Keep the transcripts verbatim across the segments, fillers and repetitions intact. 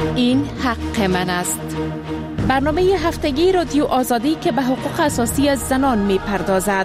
این حق من است. برنامه هفتگی رادیو آزادی که به حقوق اساسی زنان می پردازد.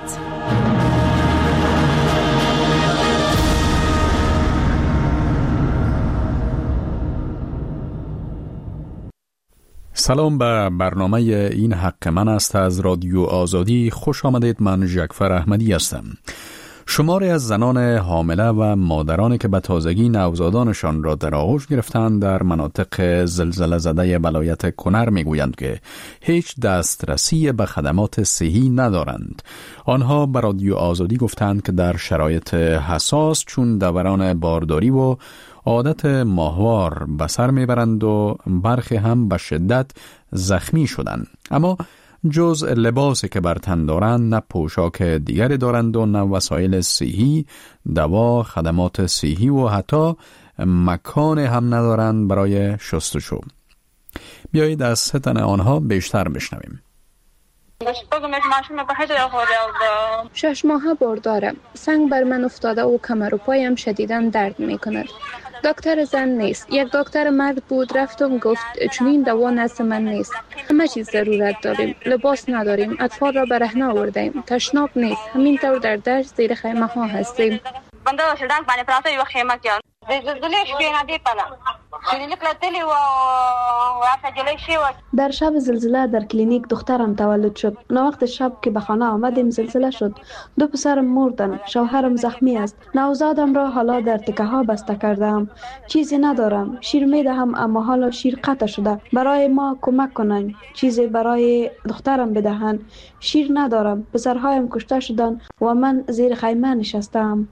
سلام به برنامه این حق من است از رادیو آزادی. خوش آمدید. من جعفر احمدی هستم. شماری از زنان حامله و مادرانی که به تازگی نوزادانشان را در آغوش گرفتند در مناطق زلزله زده ولایت کنر میگویند که هیچ دسترسی به خدمات صحی ندارند. آنها به رادیو آزادی گفتند که در شرایط حساس چون دوران بارداری و عادت ماهوار به سر میبرند و برخی هم به شدت زخمی شدند. اما جز لباسی که بر تن دارند نه پوشاک دیگری دارند و نه وسایل صحی، دوا، خدمات صحی و حتی مکان هم ندارند برای شستشو. بیایید از ستن آنها بیشتر بشنویم. شش ماه باردارم. سنگ بر من افتاده و کمر و پایم شدیداً درد می کند. دکتر زن نیست. یک دکتر مرد بود، رفتم گفت چنین دوا نزد من نیست. همه چیز ضرورت داریم. لباس نداریم. اطفال را برهنه آوردیم. تشناب نیست. همینطور در دشت زیر خیمه ها هستیم. بنده شدن باندې پراته یو خیمه کې د زلزلې شپې نه دی پله کلینیک لتلی و واسجلې شي. در شب زلزله در کلینیک دخترم تولد شد. وقت شب که به خانه آمدیم زلزله شد. دو پسرم مردن. شوهرم زخمی است. نوزادم را حالا در تکه ها بسته کردم. چیزی ندارم. شیر میدهم اما حالا شیر قطع شده. برای ما کمک کنند. چیزی برای دخترم بدهند. شیر ندارم. پسرهایم کشته شدند و من زیر خیمه نشستم.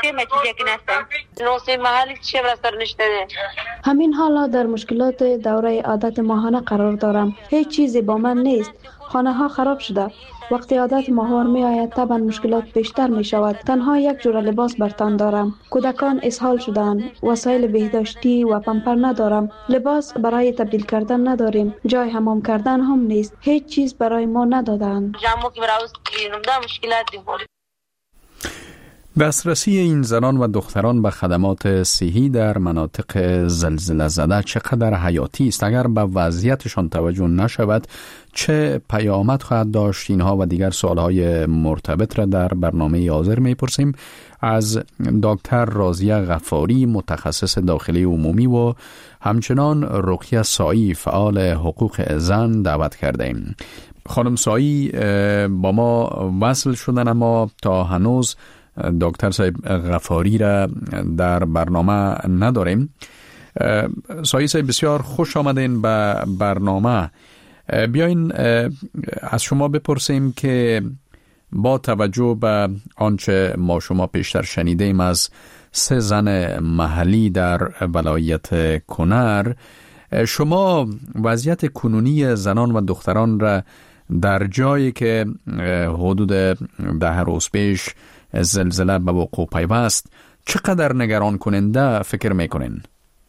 همین حالا در مشکلات دوره عادت ماهانه قرار دارم. هیچ چیزی با من نیست. خانه ها خراب شده. وقتی عادت ماهوار می آید طبعا مشکلات بیشتر می شود. تنها یک جور لباس بر تن دارم. کودکان اسهال شدند. وسایل بهداشتی و پمپر ندارم. لباس برای تبدیل کردن نداریم. جای حمام کردن هم نیست. هیچ چیز برای ما ندادند. دسترسی این زنان و دختران به خدمات صحی در مناطق زلزله زده چقدر حیاتی است. اگر به وضعیتشان توجه نشود چه پیامد خواهد داشت؟ اینها و دیگر سوالهای مرتبط را در برنامه حاضر میپرسیم. از دکتر راضیه غفاری متخصص داخلی عمومی و همچنان رقیه سایی فعال حقوق زن دعوت کرده ایم. خانم سایی با ما وصل شدن اما تا هنوز دکتر صاحب غفاری را در برنامه نداریم. سایی صاحب بسیار خوش آمدین به برنامه. بیاین از شما بپرسیم که با توجه به آنچه ما شما پیشتر شنیدیم از سه زن محلی در ولایت کنر، شما وضعیت کنونی زنان و دختران را در جایی که حدود ده روز پیش زلزله به وقوع پیوست چقدر نگران کننده فکر میکنین؟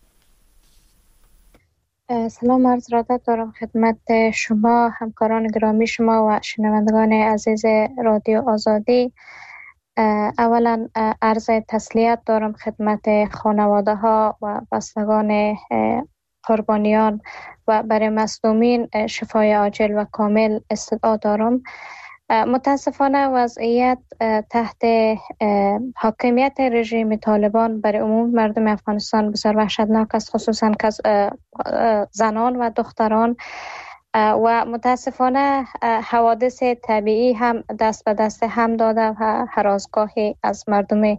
سلام عرض ارادت دارم خدمت شما، همکاران گرامی شما و شنوندگان عزیز رادیو آزادی. اولا عرض تسلیت دارم خدمت خانواده ها و بستگان قربانیان و برای مصدومین شفای عاجل و کامل استدعا دارم. متاسفانه وضعیت تحت حاکمیت رژیم طالبان برای عموم مردم افغانستان بسیار وحشتناک است، خصوصا زنان و دختران، و متاسفانه حوادث طبیعی هم دست به دست هم داده و هراسگاهی از مردم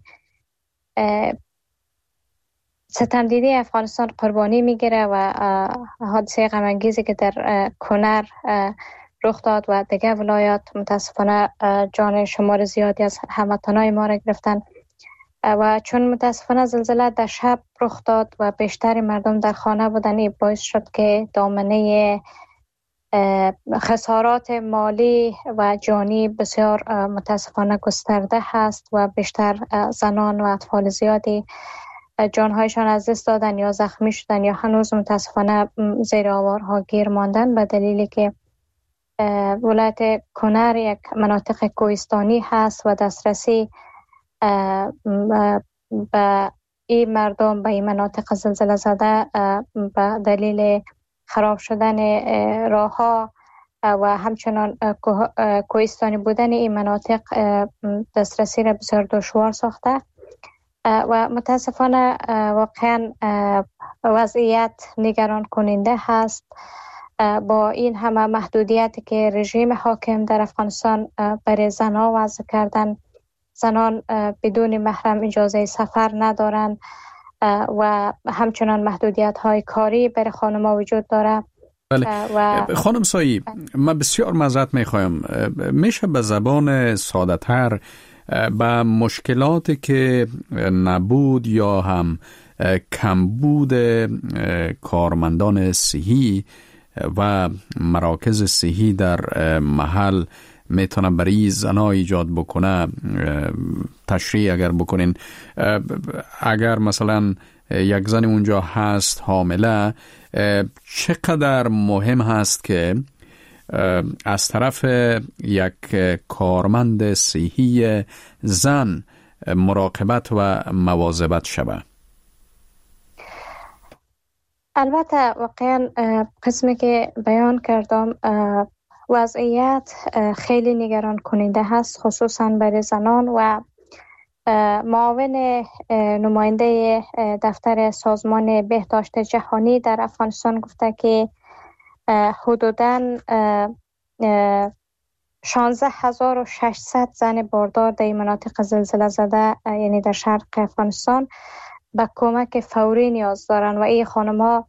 ستمدیده افغانستان قربانی میگیره و حادثه غم انگیزی که در کنر رخ داد و دیگه ولایات متاسفانه جان شمار زیادی از هموطنای ما را گرفتن و چون متاسفانه زلزله در شب رخ داد و بیشتر مردم در خانه بودن، باعث شد که دامنه خسارات مالی و جانی بسیار متاسفانه گسترده هست و بیشتر زنان و اطفال زیادی جانهایشان از دست دادن یا زخمی شدن یا هنوز متاسفانه زیر آوارها گیر ماندن، به دلیلی که ولایت کنر یک مناطق کوهستانی هست و دسترسی به این مردم به این مناطق زلزله زده به دلیل خراب شدن راه ها و همچنان کوهستانی بودن این مناطق دسترسی را بسیار دشوار ساخته و متاسفانه واقعا وضعیت نگران کننده هست. با این همه محدودیتی که رژیم حاکم در افغانستان برای زنان وضع کردن، زنان بدون محرم اجازه سفر ندارند و همچنان محدودیت های کاری برای خانم‌ها وجود داره. بله. و خانم سایی، من بسیار معذرت میخوایم، میشه به زبان ساده تر به مشکلاتی که نبود یا هم کمبود کارمندان صحی و مراکز صحی در محل میتونه برای زنها ایجاد بکنه تشریح اگر بکنین؟ اگر مثلا یک زن اونجا هست حامله، چقدر مهم هست که از طرف یک کارمند صحی زن مراقبت و مواظبت شود؟ البته واقعا قسمی که بیان کردم وضعیت خیلی نگران کننده هست، خصوصا برای زنان. و معاون نماینده دفتر سازمان بهداشت جهانی در افغانستان گفته که حدوداً شانزده هزار و ششصد زن باردار در مناطق زلزله زده یعنی در شرق افغانستان به کمک فوری نیاز دارند و این خانم ها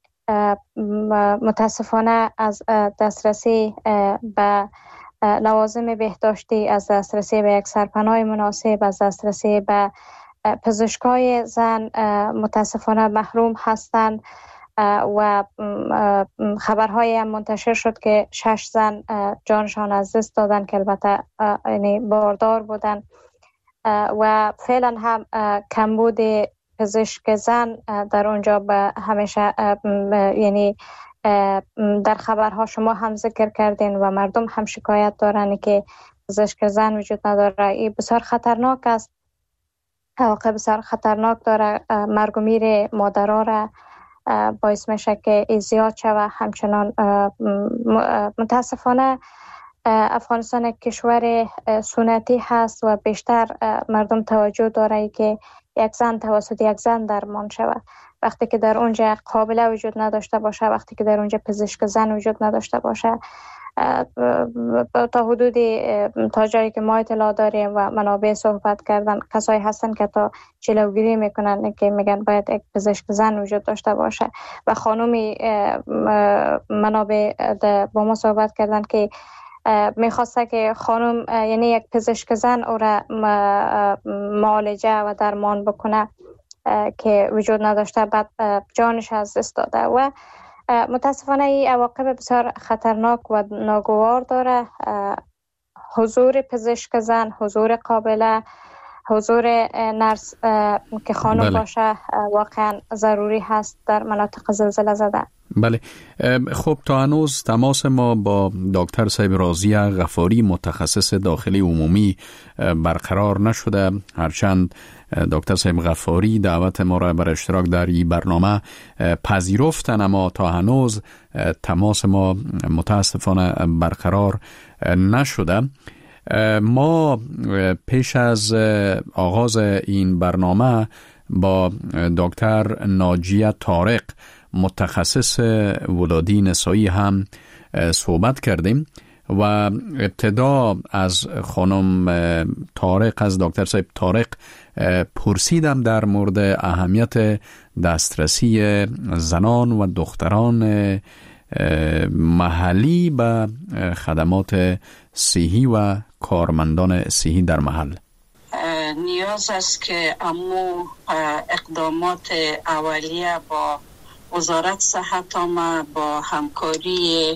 متاسفانه از دسترسی به لوازم بهداشتی، از دسترسی به یک سرپناه مناسب، از دسترسی به پزشکای زن متاسفانه محروم هستند و خبرهای هم منتشر شد که شش زن جانشان از دست دادن که البته یعنی باردار بودن و فعلا هم کمبود پزشک زن در اونجا به همیشه یعنی در خبرها شما هم ذکر کردین و مردم هم شکایت دارن که پزشک زن وجود نداره. این بسیار خطرناک است، واقعا بسیار خطرناک داره، مرگ و میر مادرها را باعث میشه که زیاد شود. همچنان متاسفانه افغانستان یک کشور سنتی هست و بیشتر مردم توجه داره که یک زن توسط یک زن درمان شود. وقتی که در اونجا قابله وجود نداشته باشه، وقتی که در اونجا پزشک زن وجود نداشته باشه، تا حدودی تا جایی که ما اطلاع داریم و منابع صحبت کردن، کسایی هستن که تا جلوگیری میکنن که میگن باید یک پزشک زن وجود داشته باشه و خانومی منابع با ما صحبت کردن که میخواسته که خانم یعنی یک پزشک زن او را معالجه و درمان بکنه که وجود نداشته، بعد جانش از دست داده و متاسفانه این عواقب بسیار خطرناک و ناگوار داره. حضور پزشک زن، حضور قابله، حضور نرس که خانم بله. باشه واقعا ضروری هست در مناطق زلزله زده. بله. خب تا هنوز تماس ما با دکتر صاحب راضیه غفاری متخصص داخلی عمومی برقرار نشده، هرچند دکتر صاحب غفاری دعوت ما را بر اشتراک در این برنامه پذیرفتن، اما تا هنوز تماس ما متاسفانه برقرار نشده. ما پیش از آغاز این برنامه با دکتر ناجیه طارق متخصص ولادی نسایی هم صحبت کردیم و ابتدا از خانم طارق، از دکتر صاحب طارق پرسیدم در مورد اهمیت دسترسی زنان و دختران محلی به خدمات صحی و کارمندان صحی در محل. نیاز است که امو اقدامات اولیه با وزارت صحت ما با همکاری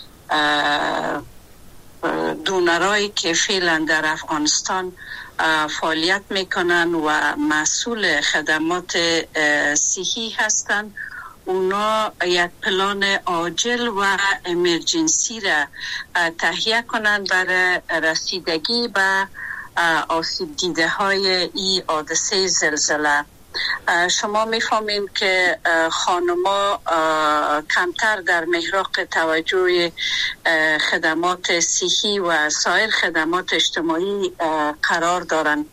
دونرایی که فعلا در افغانستان فعالیت میکنن و مسئول خدمات صحی هستند، اونا یک پلان عاجل و امرجنسی را تهیه کنند برای رسیدگی به آسیب دیده های این حادثه زلزله. شما میفهمین که خانما کمتر در محراق توجه خدمات صحی و سایر خدمات اجتماعی قرار دارند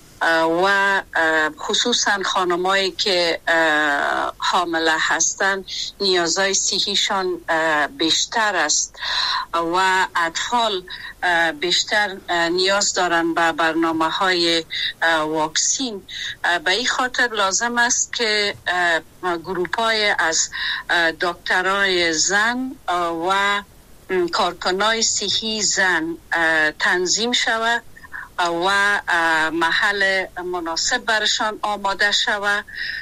و خصوصا خانمایی که حامله هستند نیازهای صحیشان بیشتر است و اطفال بیشتر نیاز دارند به برنامه های واکسین. به این خاطر لازم است که گروپ های از دکترای زن و کارکنای صحی زن تنظیم شود و محل مناسب برشان آماده شود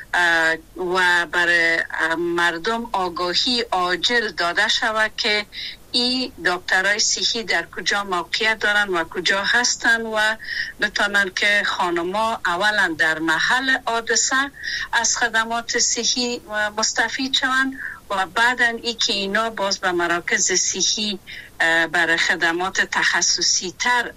و برای مردم آگاهی عاجل داده شود که این دکترای صحی در کجا موقعیت دارن و کجا هستن و بتونن که خانما اولا در محل حادثه از خدمات صحی مستفید شوند و بعدا ای که اینا باز به مراکز صحی برای خدمات تخصصی تر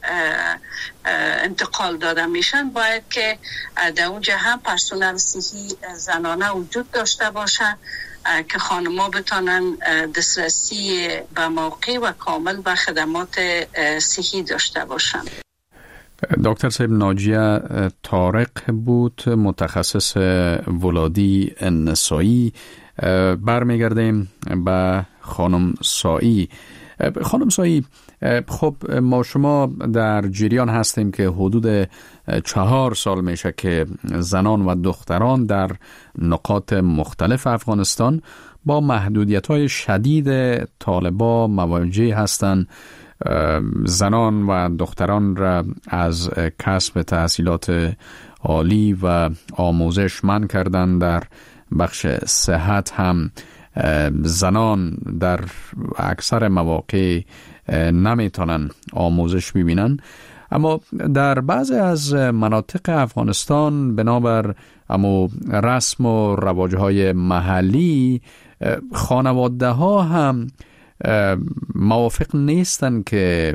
انتقال داده میشن. باید که در اونجا هم پرسنل صحی زنانه وجود داشته باشه که خانم‌ها بتونن دسترسی به موقع و کامل به خدمات صحی داشته باشن. دکتر صاحب ناجیه طارق بود، متخصص ولادی نسایی. برمیگردیم به خانم سایی. خانم سایی، خب ما شما در جریان هستیم که حدود چهار سال میشه که زنان و دختران در نقاط مختلف افغانستان با محدودیت‌های شدید طالبان مواجه هستند. زنان و دختران را از کسب تحصیلات عالی و آموزش منع کردن. در بخش صحت هم زنان در اکثر مواقع نمیتونن آموزش ببینن. اما در بعضی از مناطق افغانستان بنابر امو رسم و رواجهای محلی خانواده ها هم موافق نیستن که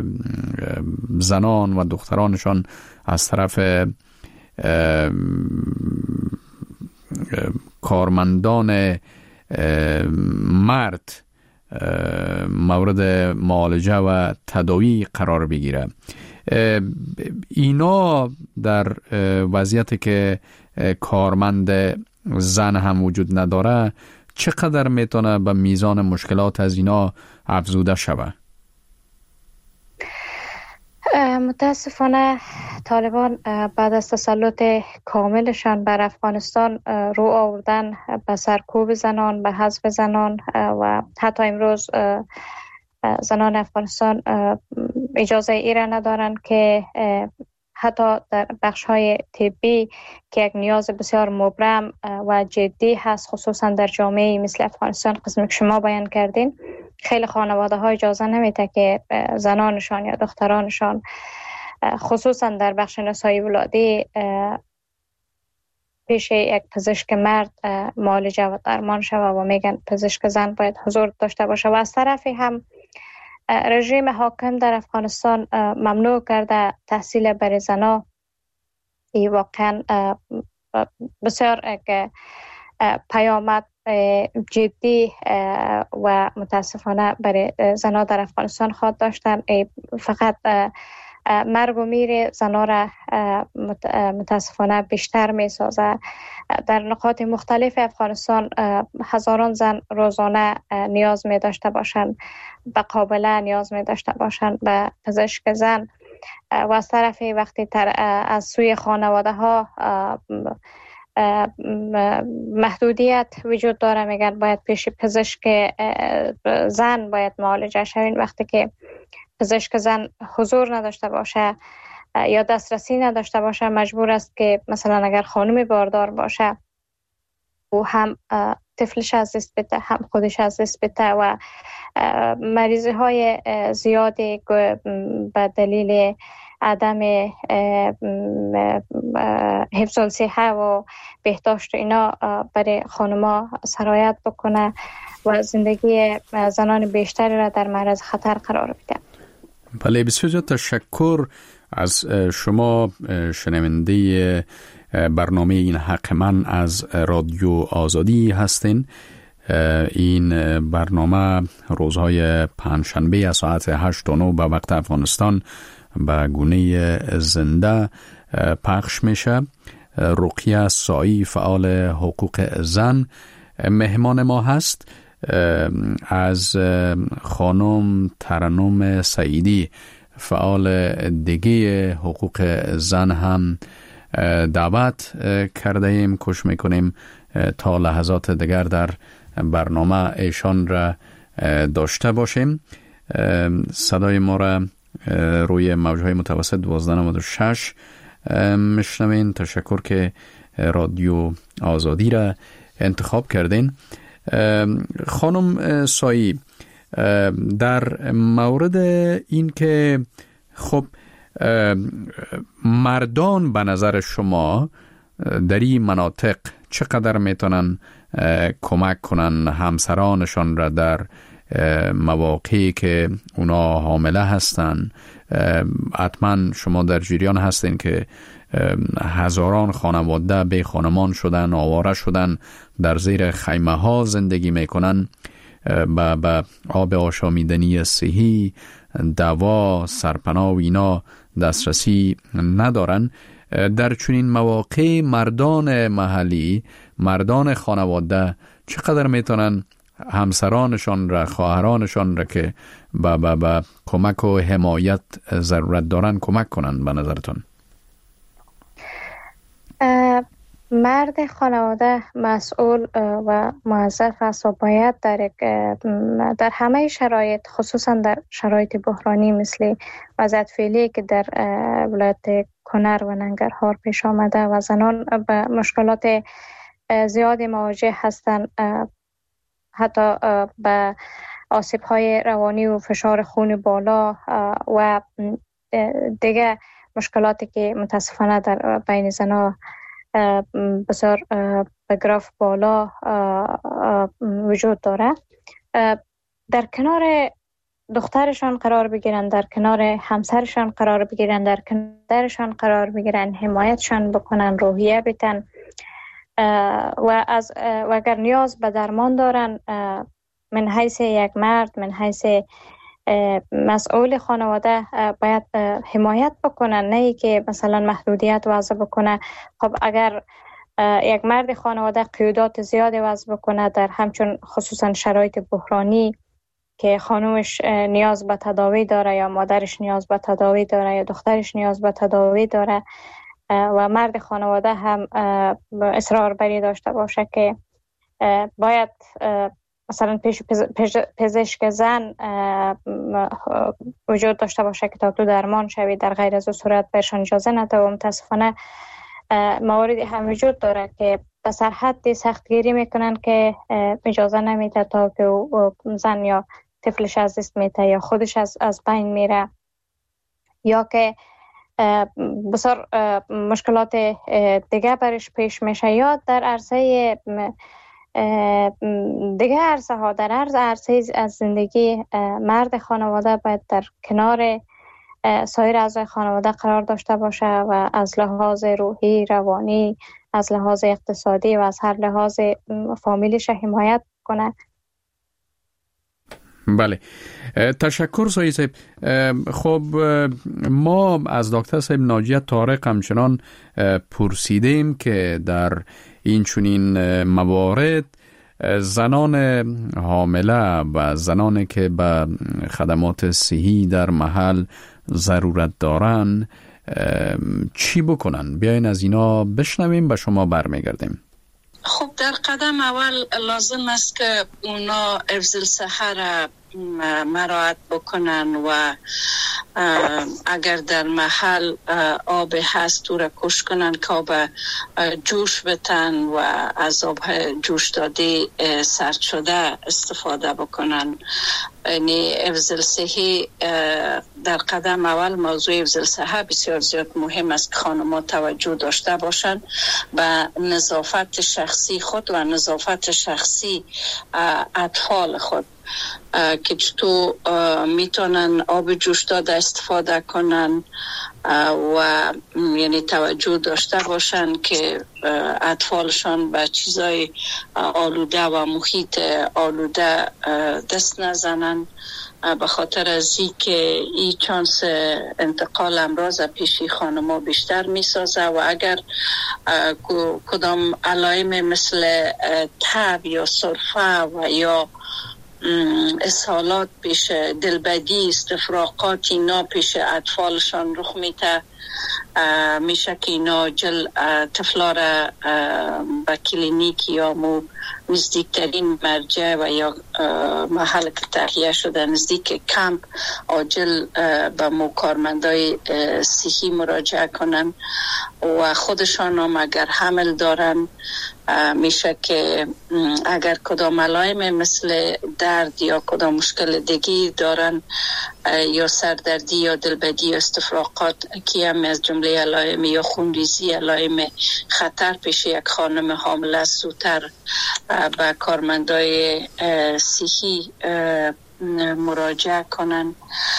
زنان و دخترانشان از طرف کارمندان مرد مورد معالجه و تداوی قرار بگیره. اینا در وضعیتی که کارمند زن هم وجود نداره چقدر میتونه به میزان مشکلات از اینا افزوده شود؟ متاسفانه طالبان بعد از تسلط کاملشان بر افغانستان رو آوردن به سرکوب زنان، به حذف زنان و حتی امروز زنان افغانستان اجازه ای را ندارند که حتی در بخش‌های طبی که یک نیاز بسیار مبرم و جدی هست، خصوصا در جامعه مثل افغانستان قسمی که شما بیان کردین، خیلی خانواده ها اجازه نمیده که زنانشان یا دخترانشان خصوصا در بخش نسایی ولادی پیش یک پزشک مرد معالجه و درمان شود و میگن پزشک زن باید حضور داشته باشه. و از طرفی هم رژیم حاکم در افغانستان ممنوع کرده تحصیل برای زنها. این واقعا بسیار پیامد جدی و متاسفانه برای زنها در افغانستان خواهد داشتن. فقط مرگ و میر زنها را متاسفانه بیشتر می سازه. در نقاط مختلف افغانستان هزاران زن روزانه نیاز می داشته باشند به قابله، نیاز می داشته باشند به پزشک زن و از طرفی وقتی تر از سوی خانواده ها محدودیت وجود داره، میگن باید پیش پزشک زن باید معالجه شوین. وقتی که پزشک زن حضور نداشته باشه یا دسترسی نداشته باشه، مجبور است که مثلا اگر خانم باردار باشه او هم طفلش از دست بده، هم خودش از دست بده و مریضی های زیادی به دلیل عدم حفظ الصحه و بهداشت اینا برای خانم‌ها سرایت بکنه و زندگی زنان بیشتری را در معرض خطر قرار بده. بله، بسیار تشکر از شما شنونده برنامه این حق من از رادیو آزادی هستین. این برنامه روزهای پنجشنبه از ساعت هشت و نه به وقت افغانستان به گونه زنده پخش میشه. رقیه سایی فعال حقوق زن مهمان ما هست. از خانم ترنم سعیدی فعال دیگه حقوق زن هم دعوت کرده ایم. کوشش میکنیم تا لحظات دیگر در برنامه ایشان را داشته باشیم. صدای ما را روی موجهای متوسط دوازده نود و شش میشنوین. تشکر که رادیو آزادی را انتخاب کردین. خانم سایی، در مورد این که خب مردان به نظر شما در این مناطق چقدر میتونن کمک کنن همسرانشان را در مواقعی که اونا حامله هستن؟ حتما شما در جریان هستین که هزاران خانواده بی خانمان شدن، آواره شدن، در زیر خیمه ها زندگی میکنن، با, با آب آشامیدنی صحی، دوا، سرپناه و اینا دسترسی ندارن. در چنین مواقع مردان محلی، مردان خانواده چقدر میتونن همسرانشان را، خواهرانشان را که با, با, با کمک و حمایت ضرورت دارن کمک کنن به نظرتون؟ مرد خانواده مسئول و موظف است و باید در, در همه شرایط، خصوصا در شرایط بحرانی مثل وضعیت فعلی که در ولایت کنر و ننگرهار پیش آمده و زنان به مشکلات زیادی مواجه هستند، حتی به آسیب‌های روانی و فشار خون بالا و دیگه مشکلاتی که متاسفانه در بین زنان بسیار به گراف بالا وجود داره، در کنار دخترشان قرار بگیرن، در کنار همسرشان قرار بگیرن، در کنارشان قرار بگیرن، حمایتشان بکنن، روحیه بدن و از و اگر نیاز به درمان دارن، من حیث یک مرد، من حیث مسئول خانواده باید حمایت بکنن، نه ای که مثلا محدودیت وضع بکنه. خب اگر یک مرد خانواده قیودات زیادی وضع بکنه در همچون خصوصا شرایط بحرانی که خانومش نیاز به تداوی داره یا مادرش نیاز به تداوی داره یا دخترش نیاز به تداوی داره و مرد خانواده هم اصرار بری داشته باشه که باید مثلا پیش پزشک زن وجود داشته باشه که تا تو درمان شوی، در غیر از صورت بهشان اجازه نده و متاسفانه مواردی هم وجود داره که به سرحدی سختگیری میکنن که اجازه نمیده تا که زن یا طفلش از دست میده یا خودش از از بین میره، یا که بسیار مشکلات دیگه برش پیش میشه، یا در عرصه دیگه عرصه ها، در عرض عرصه از زندگی مرد خانواده باید در کنار سایر اعضای خانواده قرار داشته باشه و از لحاظ روحی، روانی، از لحاظ اقتصادی و از هر لحاظ فامیلش حمایت کنه. بله، تشکر سایی صاحب. خب ما از دکتر صاحب ناجیه طارق همچنان پرسیدیم که در این چنین موارد زنان حامله و زنانی که به خدمات صحی در محل ضرورت دارن چی بکنن؟ بیاین از اینا بشنویم، به شما برمیگردیم. خب در قدم اول لازم است که اونا حفظ الصحه را مراعات بکنن و اگر در محل آب هست او را کش کنن که آب جوش بتن و از آب جوش داده سرد شده استفاده بکنن. یعنی حفظ الصحه در قدم اول موضوع حفظ الصحه بسیار زیاد مهم است که خانم‌ها توجه داشته باشند و نظافت شخصی خود و نظافت شخصی اطفال خود که چطور میتونن آب جوش داده استفاده کنن و یعنی توجه داشته باشن که اطفالشان به چیزای آلوده و محیط آلوده دست نزنن، به خاطر از این که این چانس انتقال امراض پیشی خانم‌ها بیشتر میسازه و اگر کدام علائم مثل تب یا سرفه و یا اسهالات پیش دلبدی استفراغات اینا پیش اطفالشان رخ میده، میشه که اینا جل طفلا را به کلینیک یا مو نزدیکترین مرجع و یا محل که تهیه شده نزدیک کمپ عاجل به مو کارمندای صحی مراجعه کنن و خودشان هم اگر حمل دارن میشه که اگر کدام علائم مثل درد یا کدام مشکل دیگی دارن یا سردردی یا دلبدی یا استفراغات که هم از جمله علائم یا خونریزی علائم خطر پیش یک خانم حامله است زودتر به کارمندای صحی مراجعه کنن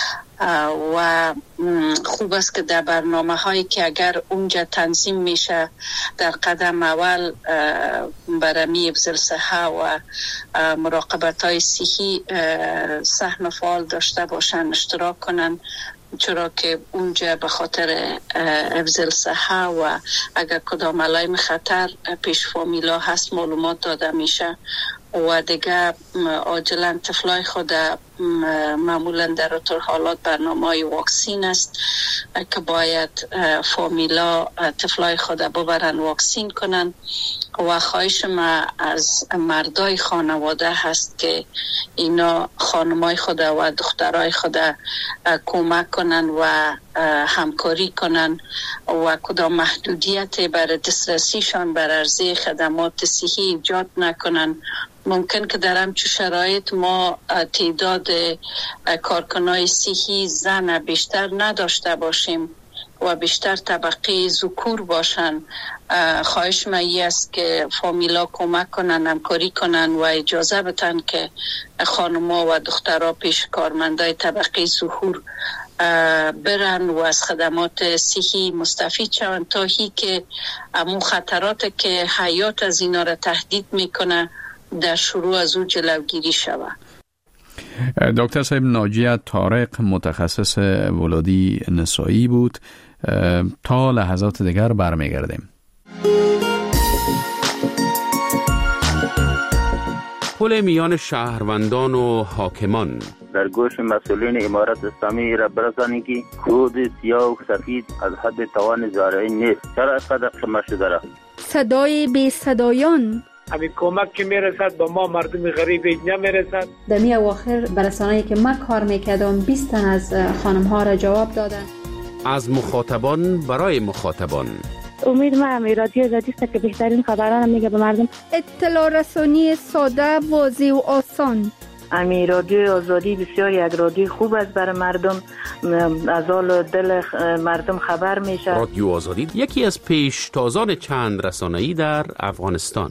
و خوب است که در برنامه هایی که اگر اونجا تنظیم میشه در قدم اول برمی حفظ الصحه و مراقبت های صحی سهم فعال داشته باشن، اشتراک کنن، چرا که اونجا به خاطر حفظ الصحه و اگر کدام علائم خطر پیش فامیلا هست معلومات داده میشه و دیگه عاجلا طفلای خود معمولا در طور حالات برنامه واکسین است که باید فامیلا طفلای خود ببرن واکسین کنن و خواهش ما از مردای خانواده هست که اینا خانمای خود و دخترای خود کمک کنن و همکاری کنن و کدام محدودیت بر دسترسیشان بر عرضه خدمات صحی ایجاد نکنن. ممکن که در همچون شرایط ما تعداد کارکنای صحی زن بیشتر نداشته باشیم و بیشتر طبقه ذکور باشن. خواهش من است که فامیلا کمک کنن، همکاری کنن و اجازه بدن که خانم‌ها و دخترها پیش کارمندای طبقه ذکور برن و از خدمات صحی مستفید شوند تا هی که امون خطرات که حیات از اینا را تهدید میکنه در شروع از او جلوگیری شود. دکتر صاحب ناجیه طارق متخصص ولادی نسایی بود. تا لحظات دیگر برمیگردیم. پل میان شهروندان و حاکمان در گوش مسئولین امارت اسلامی را برسانی که کود سیاه و سفید از حد توان زارعی نیست. چرا اینقدر خمه شده را؟ صدای بی صدایان همین کمک که میرسد به ما مردم غریب نمیرسد. در می اواخر برسانه‌ای که من کار میکردم بیست تن از خانم ها را جواب دادن. از مخاطبان برای مخاطبان. امید من امی رادیو آزادی است که بهترین خبران میگه به مردم. اطلاع رسانی ساده، واضح و آسان. امی رادیو آزادی بسیار یک رادیو خوب است برای مردم، از حال دل مردم خبر میشه. رادیو آزادی یکی از پیشتازان چند رسانه‌ای در افغانستان.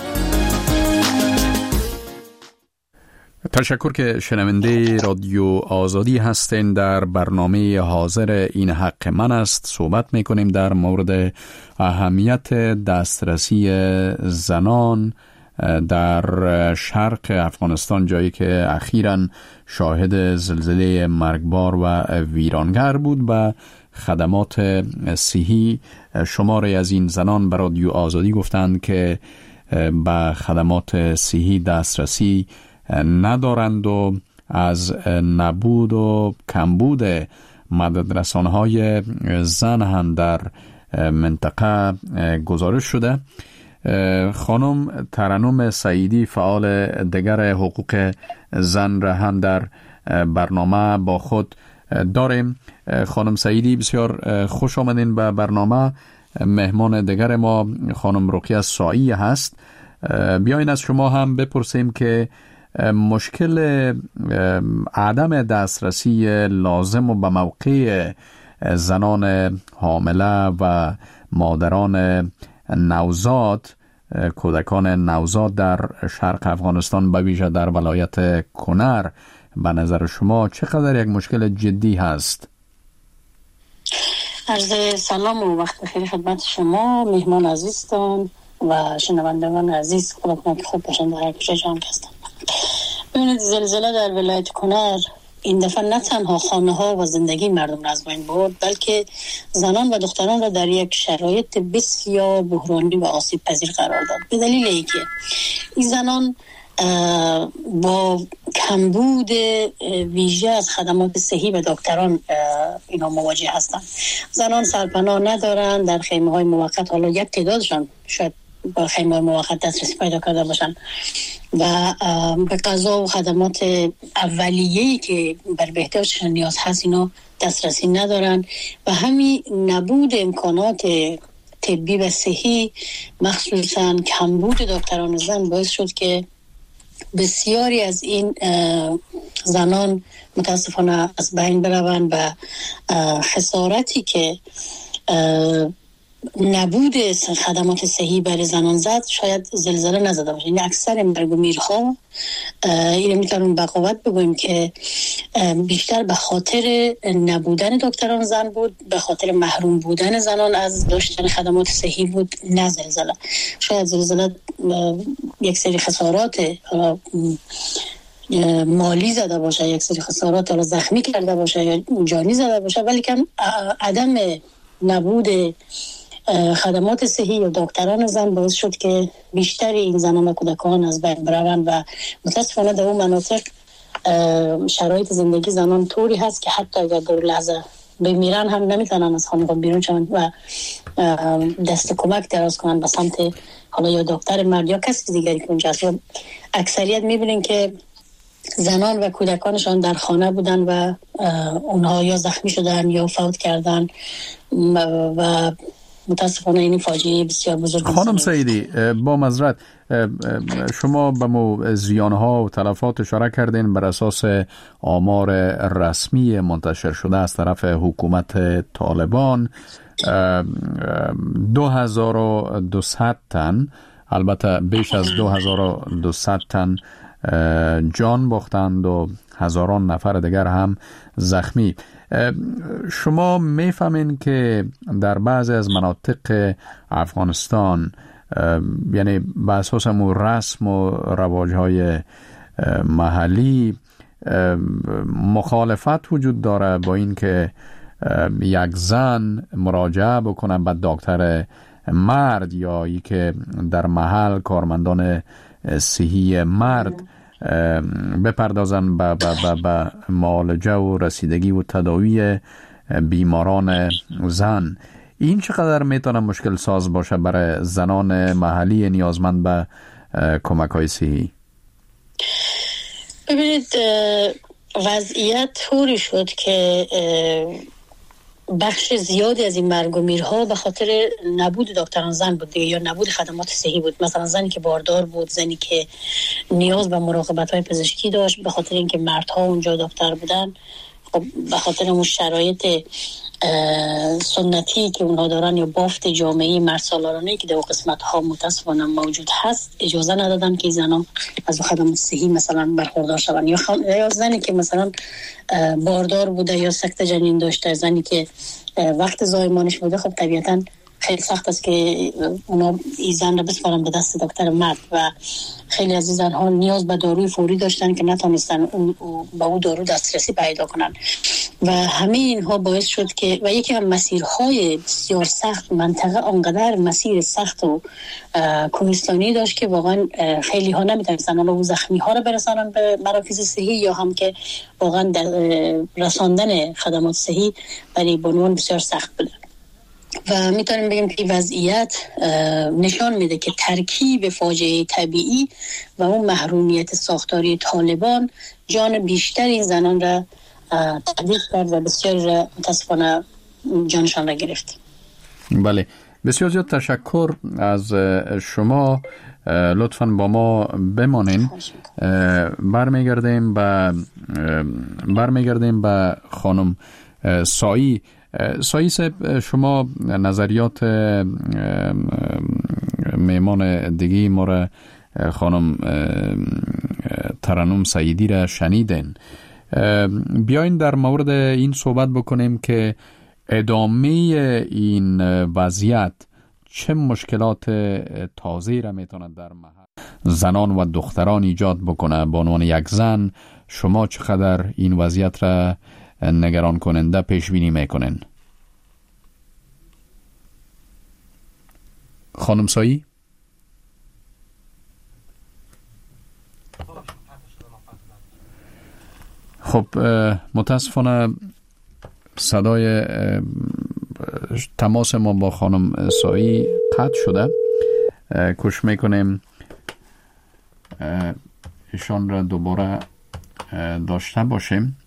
تشکر که شنونده رادیو آزادی هستین. در برنامه حاضر این حق من است صحبت میکنیم در مورد اهمیت دسترسی زنان در شرق افغانستان، جایی که اخیراً شاهد زلزله مرگبار و ویرانگر بود و خدمات صحی. شماری از این زنان به رادیو آزادی گفتند که به خدمات صحی دسترسی ندارند و از نبود و کمبود مددرسان‌های زن هم در منطقه گزارش شده. خانم ترنم سعیدی فعال دیگر حقوق زن را هم در برنامه با خود داریم. خانم سعیدی بسیار خوش آمدین به برنامه. مهمان دیگر ما خانم رقیه سایی هست. بیاین از شما هم بپرسیم که مشکل عدم دسترسی لازم و به موقع زنان حامله و مادران نوزاد، کودکان نوزاد در شرق افغانستان به ویژه در ولایت کنر به نظر شما چقدر یک مشکل جدی هست؟ عرض سلام و وقت بخیر خدمت شما مهمان عزیزتان و شنوندگان عزیز. خدا کنه که خوب باشن در هر کجا جان هستن. ببینید زلزله در ولایت کنر این دفعه نه تنها خانه ها و زندگی مردم را از بین برد، بلکه زنان و دختران را در یک شرایط بسیار بحرانی و آسیب پذیر قرار داد، به دلیل اینکه این زنان با کمبود ویژه از خدمات صحی و دکتران اینا مواجه هستند. زنان سرپناه ندارند، در خیمه های موقت، حالا یک تعدادشان شاید با خیمه های موقت دسترسی پیدا کرده باشند و به غذا و خدمات اولیه‌ای که بر بهداشتشان نیاز هست اینا دسترسی ندارند و همین نبود امکانات طبی و صحی، مخصوصا کمبود دکتران زن، باعث شد که بسیاری از این زنان متاسفانه از بین بروند و خسارتی که نبود خدمات صحی برای زنان زد شاید زلزله نزده باشه. یعنی اکثر مرگ و میرها اینو میتونیم به قوت بگوییم که بیشتر به خاطر نبودن دکتران زن بود، به خاطر محروم بودن زنان از داشتن خدمات صحی بود، نه زلزله. شاید زلزله یک سری خسارات مالی زده باشه، یک سری خسارات را زخمی کرده باشه یا جانی زده باشه، ولی کم عدم نبود خدمات صحی یا دکتران زن باعث شد که بیشتر این زنان و کودکان از بین بروند و متاسفانه در اون مناطق شرایط زندگی زنان طوری هست که حتی اگر در لحظه بمیرن هم نمیتونن از خانه بیرون شوند و دست کمک دراز کنن به سمت حالا یا دکتر مرد یا کسی دیگری که اونجا هست. اکثریت میبینین که زنان و کودکانشان در خانه بودن و اونها یا زخمی شدن یا فوت کردن و متاسفانه این فاجعه بسیار بزرگ. خانم سعیدی، با معذرت شما به مو زیانها و تلفات اشاره کردین. بر اساس آمار رسمی منتشر شده از طرف حکومت طالبان دو هزار و دویست تن، البته بیش از دو هزار و دویست تن جان باختند و هزاران نفر دیگر هم زخمی. شما میفهمین که در بعضی از مناطق افغانستان، یعنی به اساس مو رسم و رواجهای محلی، مخالفت وجود داره با این که یک زن مراجعه بکنه به دکتر مرد یا ای که در محل کارمندان صحی مرد بپردازن به به معالجه و رسیدگی و تداوی بیماران زن. این چقدر میتونه مشکل ساز باشه برای زنان محلی نیازمند به کمک های صحی؟ ببینید وضعیت طوری شد که بخش زیادی از این مرگ و میرها به خاطر نبود دکتران زن بود دیگه، یا نبود خدمات صحی بود. مثلا زنی که باردار بود، زنی که نیاز به مراقبت های پزشکی داشت، به خاطر اینکه مردها اونجا دکتر بودن، خب به خاطر اون شرایط سنتی که اونها دارن یا بافت جامعه مرسالارانه که در قسمت ها متاسفانه موجود هست، اجازه ندادن که زنان از خدمات صحی مثلا برخوردار شوند. یا, خم... یا زنی که مثلا باردار بوده یا سکته جنین داشته، زنی که وقت زایمانش بوده، خب طبیعتاً خیلی سخت است که اونا این زن را بسپارن به دست دکتر مرد و خیلی از این زنها نیاز به داروی فوری داشتن که نتونستن اون با اون دارو دسترسی پیدا کنن و همه اینها باعث شد که و یکی هم مسیرهای بسیار سخت، منطقه آنقدر مسیر سخت و کوهستانی داشت که واقعا خیلی ها نمیتونستن اون زخمی ها رو برسانن به مراکز صحی یا هم که واقعا رساندن خدمات صحی برای بانوان بسیار سخت بود. و میتونیم بگیم که وضعیت نشان میده که ترکیب فاجعه طبیعی و اون محرومیت ساختاری طالبان جان بیشتر این زنان را تلف کرد و بسیار متاسفانه جانشان را گرفت. بله، بسیار زیاد تشکر از شما. لطفاً با ما بمانین. برمیگردیم به برمیگردیم به خانم سایی. سایی صاحب، شما نظریات میمان دیگی ما را خانم ترنم سعیدی را شنیدین. بیاین در مورد این صحبت بکنیم که ادامه این وضعیت چه مشکلات تازه‌ای را میتونه در محل زنان و دختران ایجاد بکنه. به عنوان یک زن شما چقدر این وضعیت را نگران کننده پیش بینی میکنین؟ خانم سایی؟ خب متاسفانه صدای تماس ما با خانم سایی قطع شده. کوشش میکنیم ایشان را دوباره داشته باشیم.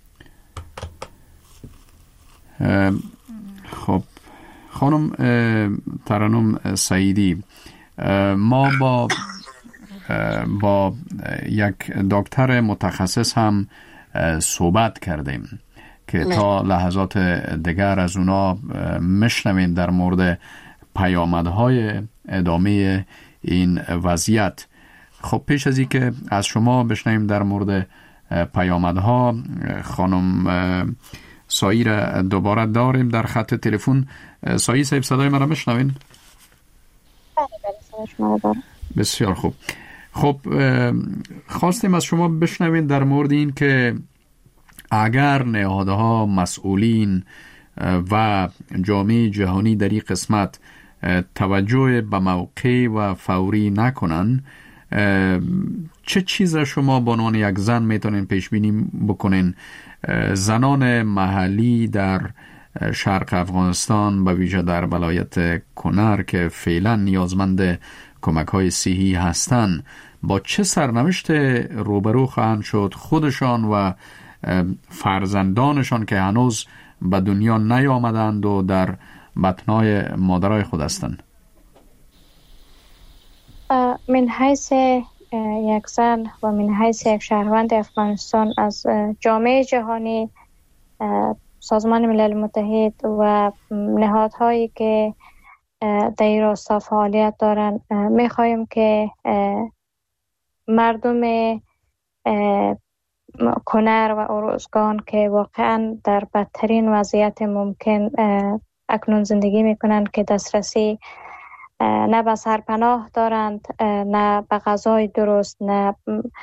خب خانم ترنم سعیدی، ما با با یک دکتر متخصص هم صحبت کردیم که تا لحظات دیگر از اونا مشنویم در مورد پیامدهای ادامه این وضعیت. خب پیش از این که از شما بشنویم در مورد پیامدها، خانم سایی را دوباره داریم در خط تلفن. سایی صاحب، صدای مرا میشنوین؟ بله بله، شما دارم. بسیار خوب. خب خواستیم از شما بشنوین در مورد این که اگر نهادها، مسئولین و جامعه جهانی در این قسمت توجه به موقع و فوری نکنن، چه چیز شما به عنوان یک زن میتونین پیش بینی بکنین زنان محلی در شرق افغانستان، به ویژه در ولایت کنر که فعلا نیازمند کمک های صحی هستند، با چه سرنوشت روبرو خواهند شد خودشان و فرزندانشان که هنوز به دنیا نیامدند و در بطنهای مادرای خود هستند؟ من حیث یک زن و من حیث یک شهروند افغانستان از جامعه جهانی، سازمان ملل متحد و نهادهایی که در این راستا فعالیت دارند میخواهیم که مردم کنر و اروزگان که واقعا در بدترین وضعیت ممکن اکنون زندگی میکنند، که دسترسی نه به سرپناه دارند، نه به غذای درست، نه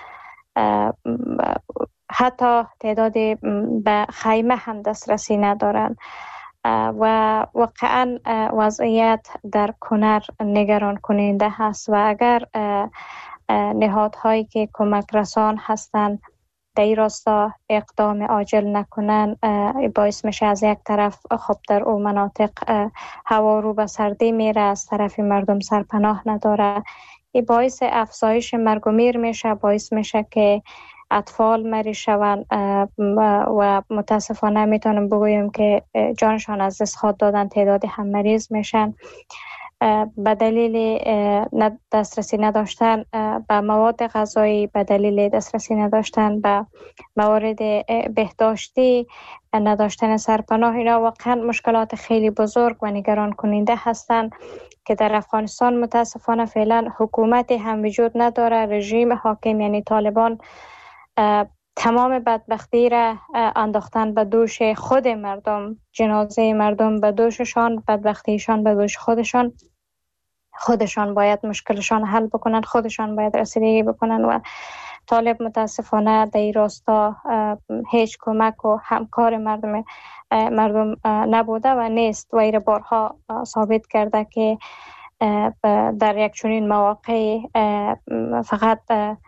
حتی تعداد به خیمه هم دسترسی ندارند و واقعا وضعیت در کنر نگران کننده هست و اگر نهادهایی که کمک رسان هستند در این راستا اقدام عاجل نکنن، باعث میشه از یک طرف خب در اون مناطق هوا رو به سردی میره، از طرف مردم سرپناه نداره، این باعث افزایش مرگ و میر میشه، باعث میشه که اطفال مری شوند و متاسفانه میتونم بگویم که جانشان از دست خود دادن، تعداد هم مریض میشن به دلیل دسترسی نداشتن به مواد غذایی، به دلیل دسترسی نداشتن به موارد بهداشتی، نداشتن سرپناه. اینا واقعا مشکلات خیلی بزرگ و نگران کننده هستند که در افغانستان متاسفانه فعلا حکومتی هم وجود نداره. رژیم حاکم یعنی طالبان تمام بدبختی را انداختن به دوش خود مردم، جنازه مردم به دوششان، بدبختیشان به دوش خودشان. خودشان باید مشکلشان حل بکنن، خودشان باید رسیدگی بکنن و طالب متاسفانه در این راستا هیچ کمک و همکار مردم مردم نبوده و نیست و این بارها ثابت کرده که در یک چنین مواقع فقط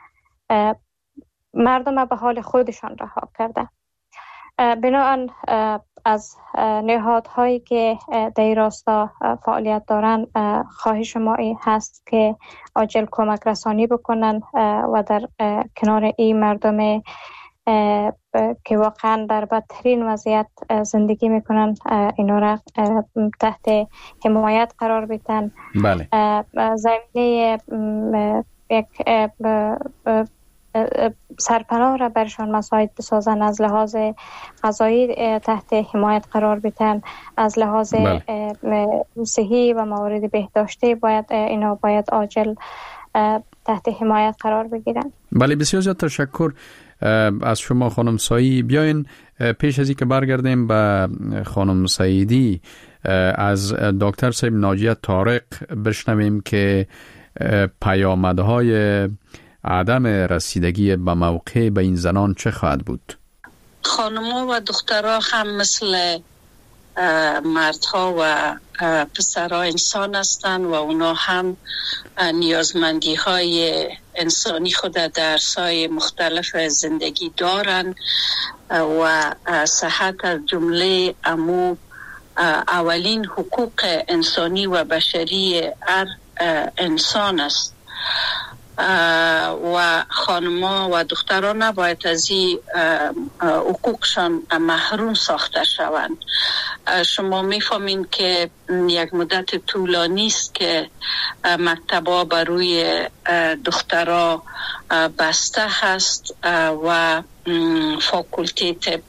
مردم به حال خودشان رها کرده. بنابراین از نهادهایی که در این راستا فعالیت دارند خواهش ما این هست که عاجل کمک رسانی بکنن و در کنار این مردم که واقعا در بدترین وضعیت زندگی میکنن اینا را تحت حمایت قرار بدن. بله. زمینه یک سرپناه را برشان مساعد بسازن، از لحاظ غذایی تحت حمایت قرار بدن، از لحاظ صحی و موارد بهداشتی باید اینا باید عاجل تحت حمایت قرار بگیرن. بله، بسیار زیاد تشکر از شما خانم سایی. بیاین پیش از این که برگردیم به خانم سعیدی از دکتر صاحب ناجیه طارق بشنویم که پیامدهای عدم رسیدگی به موقع به این زنان چه خواهد بود؟ خانم‌ها و دخترها هم مثل مردها و پسرها انسان هستند و اونا هم نیازمندی های انسانی خود در سای مختلف زندگی دارند و صحت از جمله امو اولین حقوق انسانی و بشری هر انسان است و خانم‌ها و دختران نباید از این حقوقشان محروم ساخته شوند. شما میفهمین که یک مدت طولانی است که مکتب‌ها برای دخترها بسته هست و فاکولته طب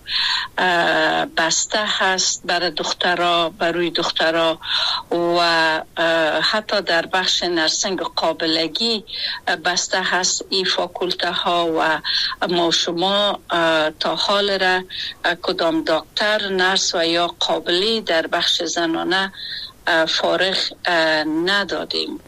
بسته هست برای دخترها برای دخترها و حتی در بخش نرسنگ قابلگی بسته هست این فاکولته ها و ما شما تا حال را کدام دکتر نرس و یا قابلی در بخش زنانه فارغ ندادیم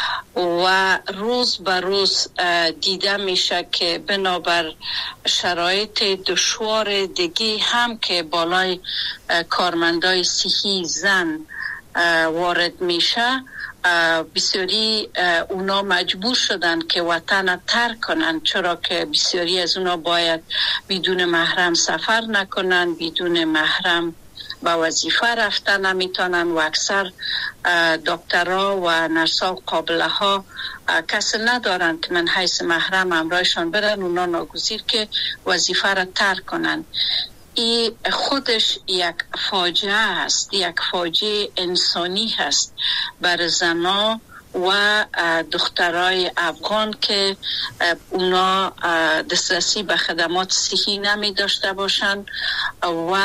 و روز به روز دیده میشه که بنابر شرایط دشوار دیگه هم که بالای کارمندای صحی زن وارد میشه، بسیاری اونا مجبور شدن که وطن ترک کنن، چرا که بسیاری از اونا باید بدون محرم سفر نکنن، بدون محرم به وظیفه رفتن نمیتونن و اکثر دکترها و نرسا و قابله ها کسی ندارن که من حیث محرم همراهشان برن، اونا ناگزیر که وظیفه را ترک کنن. این خودش یک فاجعه است، یک فاجعه انسانی هست بر زنها و دخترای افغان که اونا دسترسی به خدمات صحی نمی داشته باشند و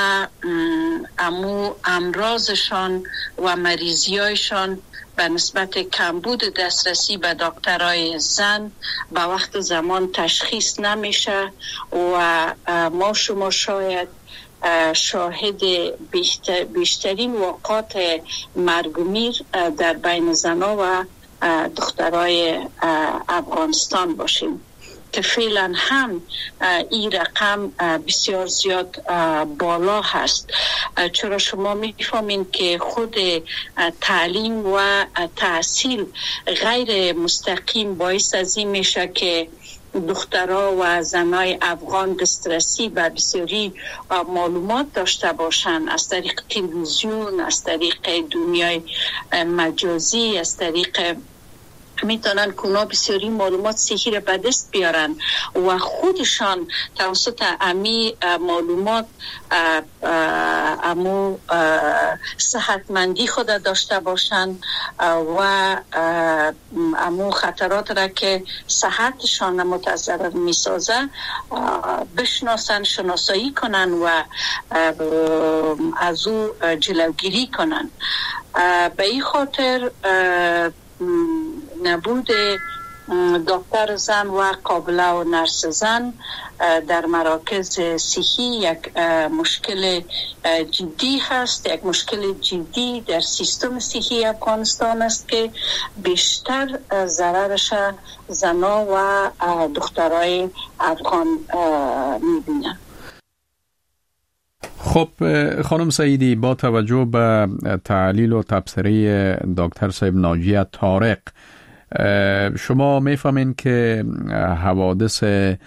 امو امراضشان و مریضیایشان به نسبت کمبود دسترسی به دکترای زن به وقت زمان تشخیص نمیشه و ما شما شاید شاهد بیشتر بیشترین واقعات مرگ و میر در بین زنها و دخترای افغانستان باشیم که فعلا هم این رقم بسیار زیاد بالا هست، چرا شما میفهمین که خود تعلیم و تحصیل غیر مستقیم باعث از این میشه که دخترها و زنای افغان دسترسی به بسیاری معلومات داشته باشند از طریق تلویزیون، از طریق دنیای مجازی، از طریق میتونن که بسیاری معلومات صحی را به دست بیارن و خودشان توسط امی معلومات امو صحتمندی خود داشته باشن و امو خطرات را که صحتشان متضرر میسازه بشناسن، شناسایی کنن و از او جلوگیری کنن. به این خاطر نبود دکتر زن و قابله و نرس زن در مراکز صحی یک مشکل جدی هست، یک مشکل جدی در سیستم صحی افغانستان است که بیشتر ضررش زنها و دخترای افغان میبینن. خب خانم سعیدی، با توجه به تحلیل و تبصره دکتر صاحب ناجیه طارق، شما میفهمین که حوادث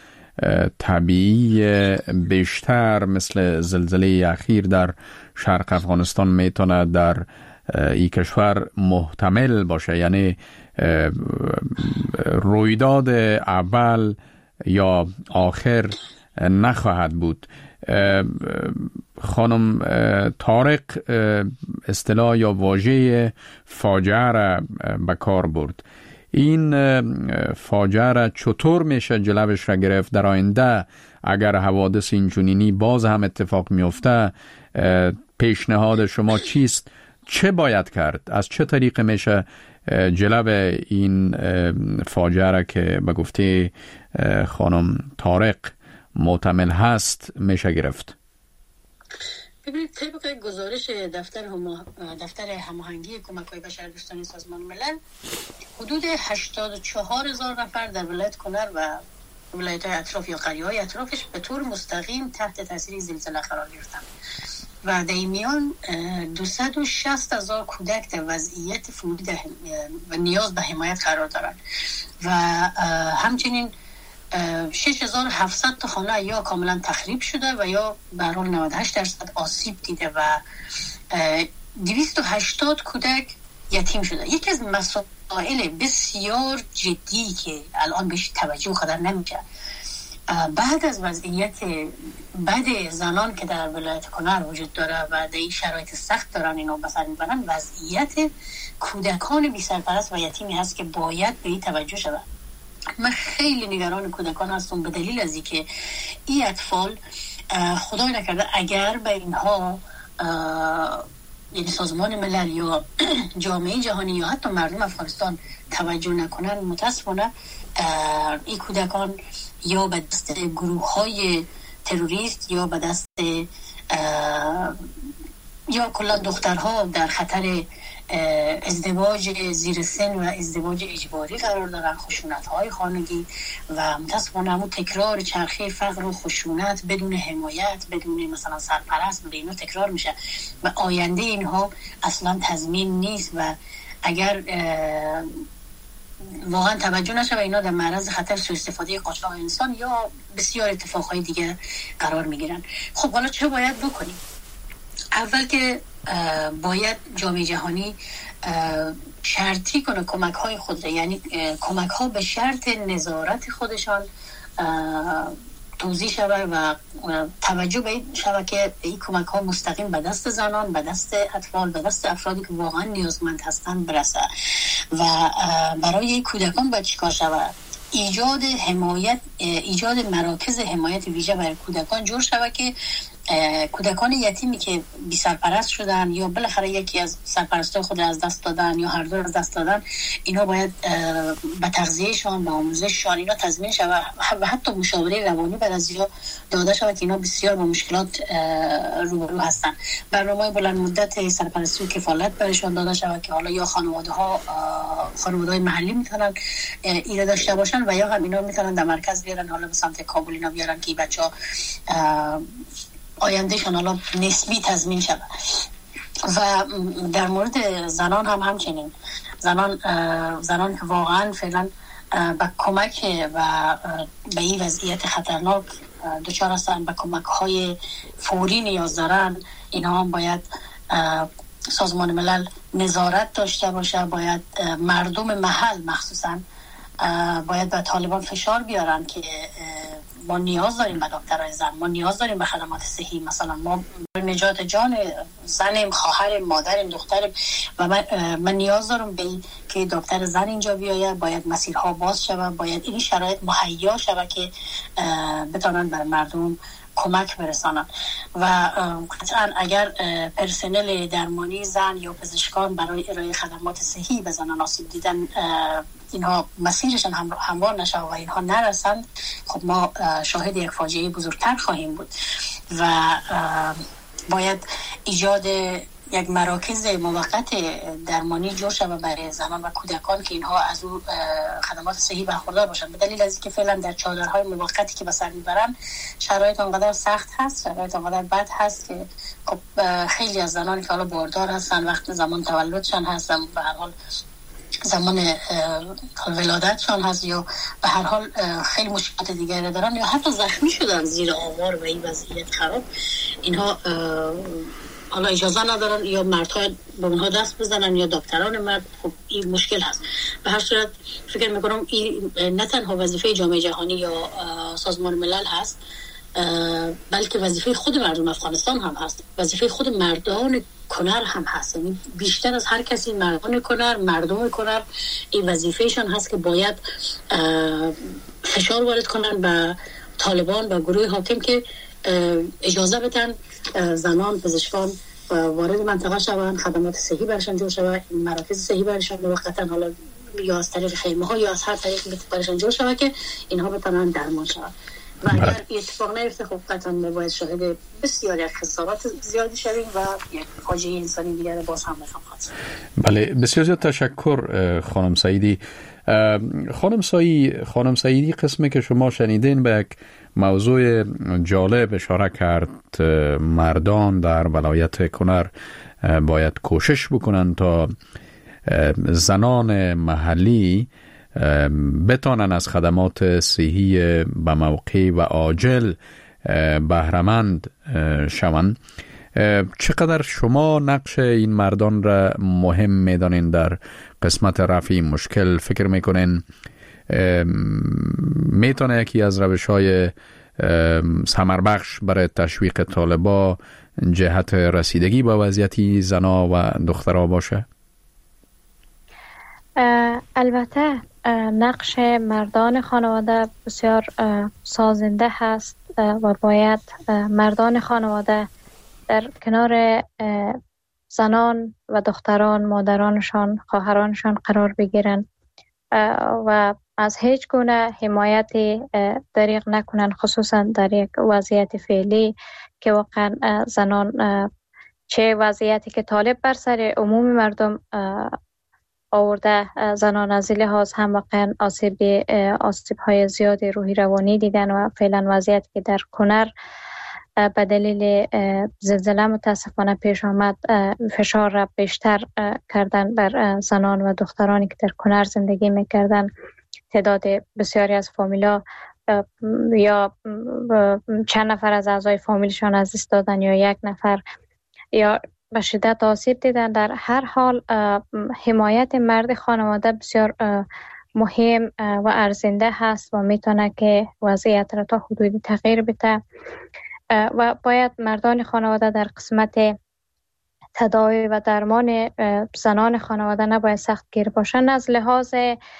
طبیعی بیشتر مثل زلزله اخیر در شرق افغانستان میتونه در این کشور محتمل باشه، یعنی رویداد اول یا آخر نخواهد بود. خانم طارق اصطلاح یا واژه فاجعه را به کار برد. این فاجعه را چطور میشه جلوش را گرفت در آینده؟ اگر حوادث اینچنینی باز هم اتفاق میفته، پیشنهاد شما چیست؟ چه باید کرد؟ از چه طریق میشه جلو این فاجعه را که به گفته خانم طارق محتمل هست میشه گرفت؟ ببینید، طبق گزارش دفتر هم... دفتر هماهنگی کمک‌های بشردوستانه سازمان ملل، حدود هشتاد و چهار هزار نفر در ولایت کنر و ولایت‌های اطراف یا قریه‌های اطرافش به طور مستقیم تحت تاثیر زلزله قرار گرفتند و در این میان دویست و شصت هزار کودک در وضعیت فوری و نیاز به حمایت قرار دارند و همچنین شش هزار و هفتصد تا خانه یا کاملا تخریب شده و یا به هر حال نود و هشت درصد آسیب دیده و دویست و هشتاد کودک یتیم شده. یکی از مسائل بسیار جدی که الان بهش توجه قدر نمیشه، بعد از وضعیت بعد زنان که در ولایت کنر وجود داره و در این شرایط سخت دارن اینو بسر میبرن، وضعیت کودکان بی سرپرست و یتیمی هست که باید به این توجه شود. من خیلی نگران کودکان هستم به دلیل از اینکه این اطفال خدای نکرده اگر به اینها یعنی سازمان ملل یا جامعه جهانی یا حتی مردم افغانستان توجه نکنن، متاسفانه این کودکان یا به دست گروه های تروریست یا به دست یا کلا دخترها در خطر ازدواج زیر سن و ازدواج اجباری قرار دارن، خشونت های خانگی و متاسفانه همون تکرار چرخه فقر و خشونت بدون حمایت، بدون مثلا سرپرست، به اینا تکرار میشه و آینده اینها اصلا تضمین نیست و اگر واقعا توجه نشه و اینا در معرض خطر سوء استفاده قاچاق انسان یا بسیار اتفاقهای دیگه قرار میگیرن. خب حالا چه باید بکنیم؟ اول که باید جامعه جهانی شرطی کنه کمک های خود را، یعنی کمک ها به شرط نظارت خودشان توزیع شود و توجه به این شود که این کمک ها مستقیم به دست زنان، به دست اطفال، به دست افرادی که واقعا نیازمند هستند برسه و برای این کودکان باید چیکار شود؟ ایجاد حمایت، ایجاد مراکز حمایت ویژه برای کودکان جور شود که کودکان یتیمی که بی سرپرست شدن یا بالاخره یکی از سرپرستای خود از دست دادن یا هر دو از دست دادن، اینا باید به تغذیهشان، به آموزششان اینا تضمین شود و حتی مشاوره روانی بعد از اینا داده شود که اینا بسیار با مشکلات روبرو هستن. برنامه بلند مدت سرپرستی و کفالت برایشان داده شود که حالا یا خانواده ها خانواده های محلی میتونن اینا داشته باشن و یا هم اینا میتونن در مرکز بیارن، حالا به سمت کابل اینا بیارن که بچه‌ها آیندهشان حالا نسبی تضمین شود. و در مورد زنان هم همچنین، زنان زنان که واقعا فعلا به کمک و به این وضعیت خطرناک دچار هستن، به کمک های فوری نیاز دارن، اینا هم باید سازمان ملل نظارت داشته باشه، باید مردم محل مخصوصا باید به طالبان فشار بیارن که ما نیاز داریم به دکترای زن، ما نیاز داریم به خدمات صحی، مثلا ما نجات جان زنیم، خواهریم، مادریم، دختریم و من, من نیاز دارم به این که دکتر زن اینجا بیاید، باید مسیرها باز شود، باید این شرایط مهیا شود که بتونن بر مردم کمک برسانن و قطعا اگر پرسنل درمانی زن یا پزشکان برای ارائه خدمات صحی به زنان آسیب دیدن اینها مسیرشان هموار نشه و اینها نرسند، خب ما شاهد یک فاجعه بزرگتر خواهیم بود و باید ایجاد یک مراکز موقت درمانی جور شود برای زنان و کودکان که اینها از اون خدمات صحی برخوردار باشند، به دلیل از اینکه فعلا در چادرهای موقتی که به سر میبرن شرایط آنقدر سخت هست، شرایط آنقدر بد هست که خب خیلی از زنانی که حالا باردار هستن وقت زمان تولدشان هستن، به هر حال زمان ولادتشان هست یا به هر حال خیلی مشکلات دیگری دارن یا حتی زخمی شدن زیر آوار و این وضعیت خراب، اینها حالا اجازه ندارن یا مردها به اونها دست بزنن یا دکتران مرد، خب این مشکل هست. به هر صورت فکر میکنم این نه تنها وظیفه جامعه جهانی یا سازمان ملل هست، بلکه وظیفه خود مردم افغانستان هم هست، وظیفه خود مردان کنر هم هست. یعنی بیشتر از هر کسی مردان کنر، مردم کنر این وظیفهشان هست که باید فشار وارد کنن به طالبان و گروه حاکم که اجازه بدن زنان پزشکان وارد منطقه شوند، خدمات صحی برشان جور شود، مراکز صحی برشان موقتا حالا یا از طریق خیمه ها یا از هر طریق برشان جور شود که اینها بتوانند درمان شود. و اگر اتفاق نیفته خب قطعا باید شاهد بسیاری از خسارات زیادی شویم و یک فاجعه انسانی دیگر باز هم نشان خواهد. بله، بسیار زیاد تشکر خانم سعیدی. خانم سعیدی خانم سعیدی قسمی که شما شنیدین به یک موضوع جالب اشاره کرد. مردان در ولایت کنر باید کوشش بکنن تا زنان محلی بتانن از خدمات صحی به موقع و عاجل بهره‌مند شوند. چقدر شما نقش این مردان را مهم میدانین در قسمت رفع مشکل؟ فکر میکنین میتونه یکی از روش‌های ثمربخش برای تشویق طالبا جهت رسیدگی به وضعیت زنا و دخترها باشه؟ البته نقش مردان خانواده بسیار سازنده هست و باید مردان خانواده در کنار زنان و دختران، مادرانشان، خواهرانشان قرار بگیرن و از هیچ گونه حمایتی دریغ نکنن، خصوصا در یک وضعیت فعلی که واقعا زنان چه وضعیتی که طالب بر سر عموم مردم آورده، زنان از لحاظ هم واقعا آسیب آسیب های زیاد روحی روانی دیدن و فعلا وضعیتی که در کنر به دلیل زلزله متاسفانه پیش آمد فشار را بیشتر کردن بر زنان و دخترانی که در کنر زندگی میکردن. تعداد بسیاری از فامیلا یا چند نفر از اعضای فامیلشان از دست دادن یا یک نفر یا به شدت آسیب دیدن. در هر حال حمایت مرد خانواده بسیار مهم و ارزنده هست و میتونه که وضعیت را تا حدودی تغییر بده و باید مردان خانواده در قسمت تداوی و درمان زنان خانواده نباید سخت گیر باشن. از لحاظ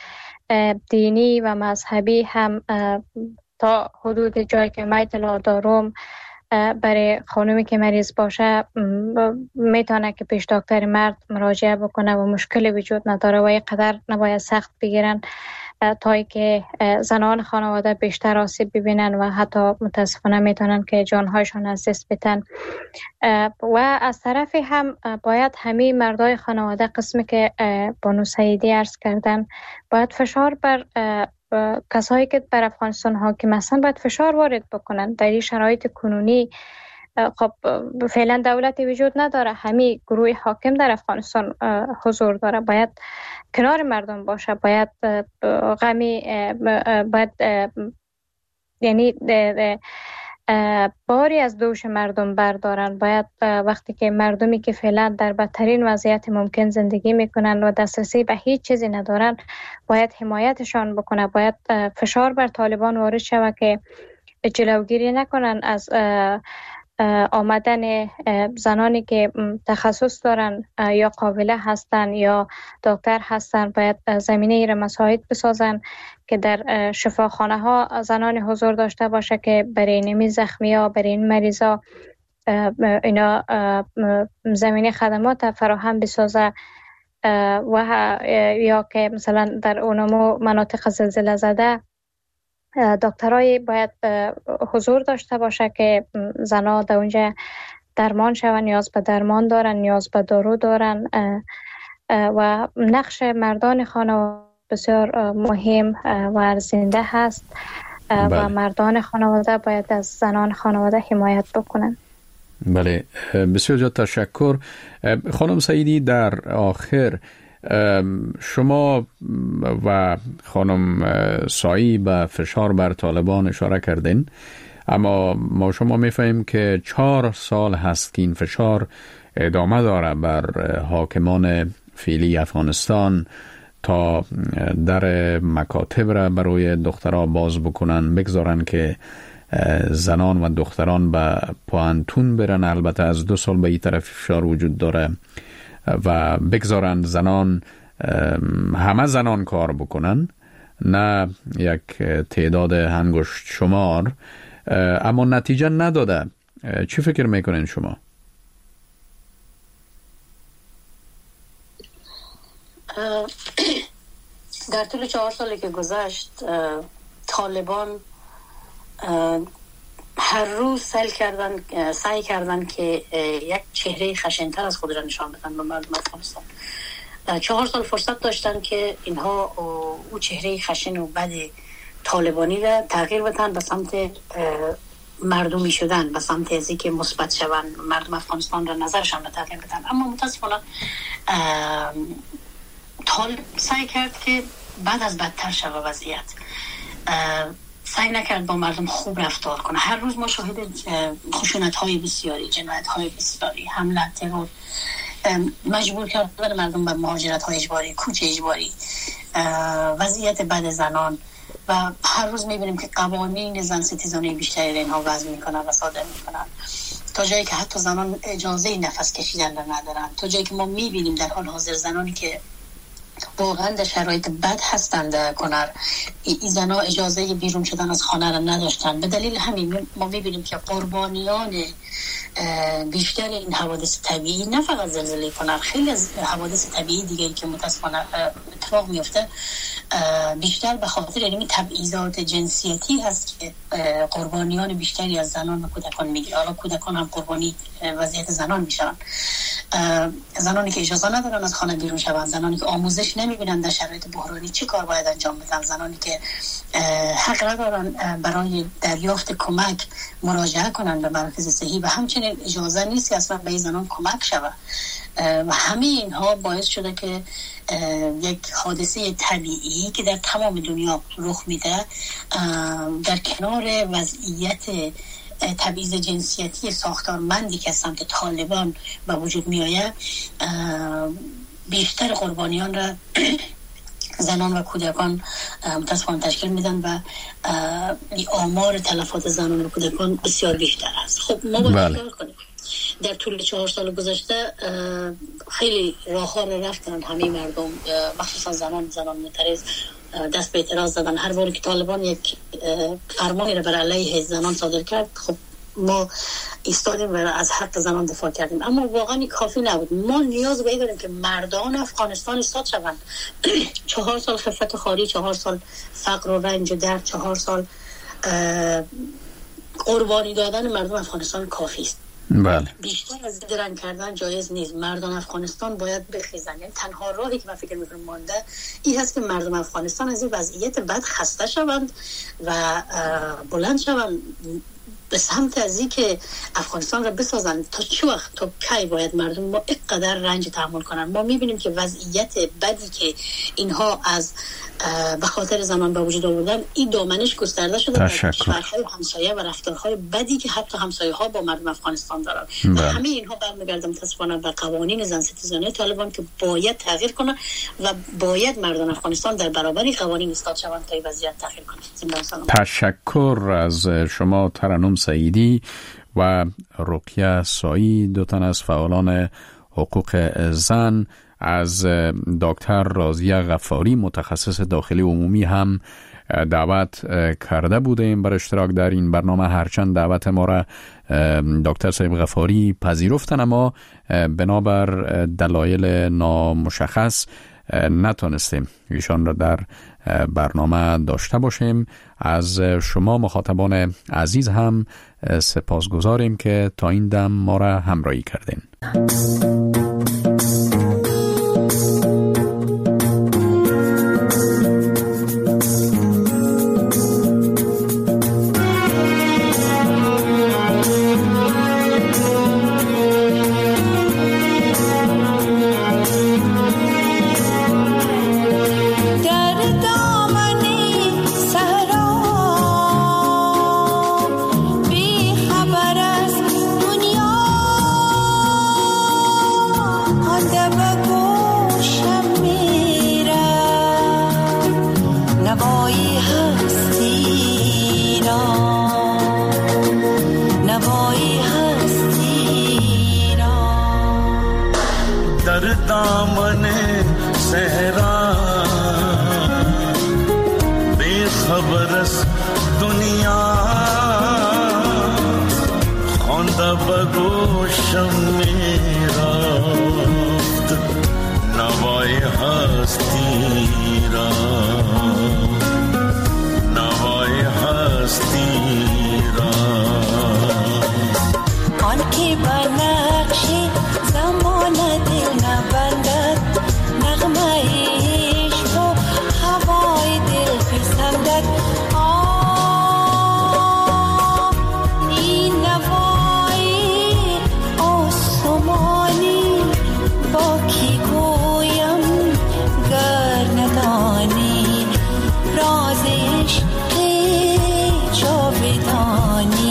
دینی و مذهبی هم تا حدود جایی که من اطلاع دارم برای خانومی که مریض باشه میتونه که پیش دکتر مرد مراجعه بکنه و مشکلی وجود نداره و اینقدر نباید سخت بگیرن تا که زنان خانواده بیشتر آسیب ببینن و حتی متاسفانه میتونن که جانهایشان از دست بدن. و از طرفی هم باید همه مردای خانواده، قسمی که بانو سعیدی عرض کردن، باید فشار بر کسایی که بر افغانستان حاکم هستن باید فشار وارد بکنن. در این شرایط کنونی خب فعلا دولتی وجود نداره، همه گروه حاکم در افغانستان حضور داره، باید کنار مردم باشه، باید غمی باید یعنی باری از دوش مردم بردارن. باید وقتی که مردمی که فعلا در بدترین وضعیت ممکن زندگی میکنن و دسترسی به هیچ چیزی ندارن باید حمایتشان بکنه. باید فشار بر طالبان وارد شود که جلوگیری نکنن از آمدن زنانی که تخصص دارن یا قابله هستن یا دکتر هستن. باید زمینه ای را مساعد بسازن که در شفاخانه ها زنان حضور داشته باشه که برای نمی زخمی ها، برای این مریضا اینا زمینه خدمات فراهم بسازه و یا که مثلا در اونمو مناطق زلزله زده دکترای باید حضور داشته باشه که زنها در اونجا درمان شون، نیاز به درمان دارن، نیاز به دارو دارن و نقش مردان خانواده بسیار مهم و ارزنده هست. بله. و مردان خانواده باید از زنان خانواده حمایت بکنن. بله، بسیار زیاد تشکر. خانم سعیدی، در آخر شما و خانم سایی به فشار بر طالبان اشاره کردین، اما ما شما میفهمیم که چهار سال هست که این فشار ادامه داره بر حاکمان فعلی افغانستان تا در مکاتب را برای دخترها باز بکنن، بگذارن که زنان و دختران به پوانتون برن، البته از دو سال به این طرف فشار وجود داره و بگذارن زنان همه زنان کار بکنن، نه یک تعداد انگشت شمار، اما نتیجه نداده. چی فکر میکنین شما؟ در طول چهار سالی که گذشت طالبان هر روز سعی کردن سعی کردن که یک چهره خشن‌تر از خود را نشان بدن به مردم افغانستان. چهار سال فرصت داشتن که اینها او چهره خشن و بد طالبانی را تغییر بدن به سمت مردمی شدن، به سمت ازی که مثبت شوند، مردم افغانستان را نظرشان را تغییر بدن. اما متاسفانه طالب سعی کرد که بعد از بدتر شود وضعیت، سعی نکرد با مردم خوب رفتار کنه. هر روز ما شاهد خشونت های بسیاری، جنایت های بسیاری، حمله، ترور، مجبور کردن مردم به مهاجرت های اجباری، کوچ اجباری، وضعیت بد زنان و هر روز میبینیم که قوانین زن ستیزانه بیشتری را اینها وضع میکنن و صادر میکنن، تا جایی که حتی زنان اجازه نفس کشیدن را ندارن، تا جایی که ما میبینیم در حال حاضر زنانی که واقعا در شرایط بد هستند در کنار، این زنها اجازه بیرون شدن از خانه را نداشتن. به دلیل همین ما میبینیم که قربانیان بیشتر این حوادث طبیعی، نه فقط زلزله کنار، خیلی از حوادث طبیعی دیگری که متاسفانه اتفاق میفته بیشتر به خاطر این تبعیضات جنسیتی هست که قربانیان بیشتری از زنان و کودکان میگیره. حالا کودکان هم قربانی وضعیت زنان میشن، زنانی که اجازه ندارن از خانه بیرون شوند، زنانی که آموزش نمیبینن در شرایط بحرانی چه کار باید انجام بدن، زنانی که حق ندارن برای دریافت کمک مراجعه کنن به مراکز صحی و همچنین اجازه نیست اصلا به زنان کمک شود. و همه اینها باعث شده که یک حادثه طبیعی که در تمام دنیا رخ میده در کنار وضعیت تبعیض جنسیتی ساختارمندی که از سمت طالبان به وجود می آید، بیشتر قربانیان را زنان و کودکان متاسفانه تشکیل میدن و آمار تلفات زنان و کودکان بسیار بیشتر است. خب ما باید کار کنیم. در طول چهار سال گذشته خیلی راه ها رو رفتن همه مردم، مخصوصا زنان زنان معترض دست به اعتراض زدن. هر باری که طالبان یک فرمانی رو بر علیه زنان صادر کرد، خب ما ایستادیم و از حق زنان دفاع کردیم، اما واقعا کافی نبود. ما نیاز به این داریم که مردان افغانستان ایستاد شوند. چهار سال خفت خاری، چهار سال فقر و رنج و درد، چهار سال قربانی دادن مردم افغانستان کافی است. بله. بیشتر از درنگ کردن جایز نیست. مردم افغانستان باید بخیزن. یعنی تنها راهی که من فکر میکنم مانده این هست که مردم افغانستان از این وضعیت بد خسته شوند و بلند شوند به سمت از این که افغانستان را بسازن. تا چه وقت، تا کی باید مردم ما اینقدر رنج تحمل کنن؟ ما میبینیم که وضعیت بدی که اینها از به خاطر زنان به وجود آوردن، این دامنش گسترده شده در کشورهای همسایه و رفتارهای بدی که حتی همسایه ها با مردم افغانستان دارن. و همه اینها برمیگرده متاسفانه به قوانین زن ستیزانه طالبان که باید تغییر کنه و باید مردم افغانستان در برابر قوانین ایستاد شوند تا این وضعیت تغییر کنه. تشکر از شما ترنم سعیدی و رقیه سایی، دو تن از فعالان حقوق زن. از دکتر راضیه غفاری متخصص داخلی عمومی هم دعوت کرده بودیم بر اشتراک در این برنامه، هرچند دعوت ما را دکتر صاحب غفاری پذیرفتن، اما بنابر دلایل نامشخص نتونستیم ایشان را در برنامه داشته باشیم. از شما مخاطبان عزیز هم سپاسگزاریم که تا این دم ما را همراهی کردین. خبر از دنیا دنیا خوانده به گوشم می رفت نوای هستی را، نوای هستی را. آن که به نقش زمان دل نبندد، نغمه عشق و هوای دل پسندد. آه این نوای آسمانی با کی گویم گر ندانی، راز عشق جاودانی.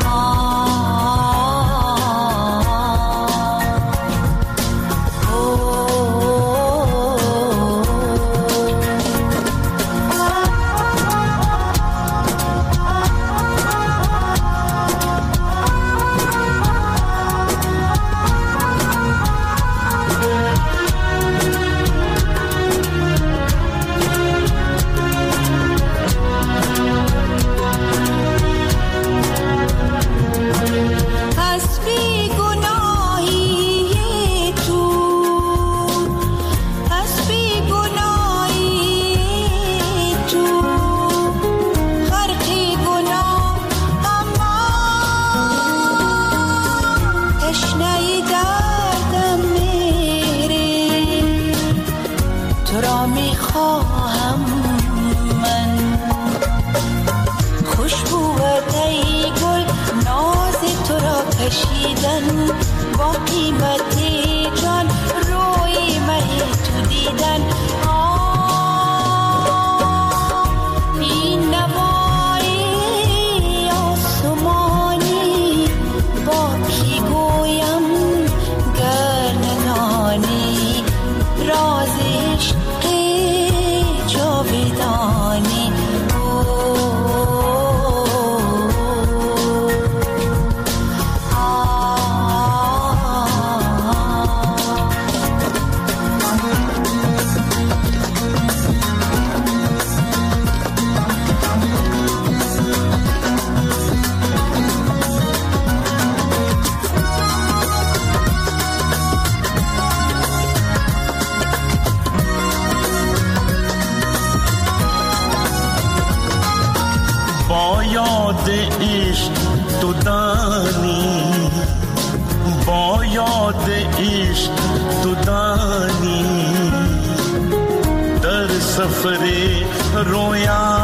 با قیمت جان روی مه تو دیدن. آه این نوای آسمانی با کی گویم گر ندانی، راز عشق جاودانی. یاد عشق تو دانی، با یاد عشق تو دانی، در سفر رویا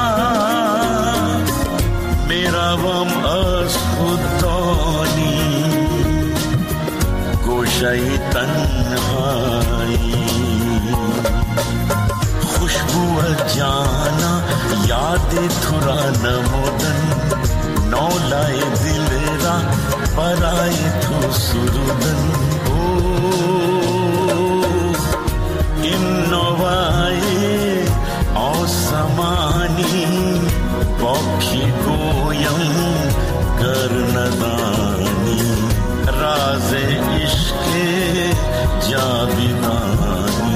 می روم از خوددانی، گوشه تنهایی خوشبو جانا یاد تو را نمودن، نولای دل را برای تو سرودن. او این نوای آسمانی با کی گویم گر ندانی، راز عشق جاودانی.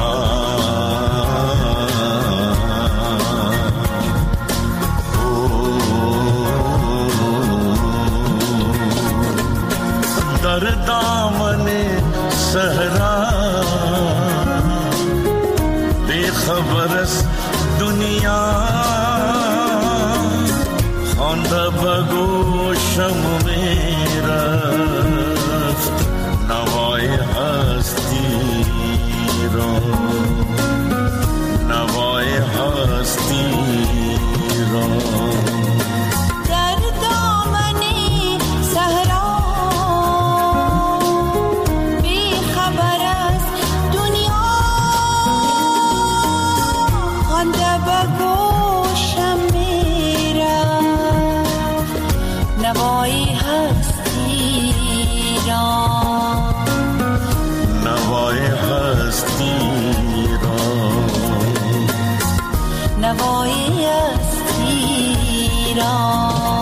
در دامن صحرا بیخبر است دنیا، خوانده به گوشم می رفت نوای هستی را، نوای هستی را. نوای هستی را، نوای هستی را، نوای هستی را.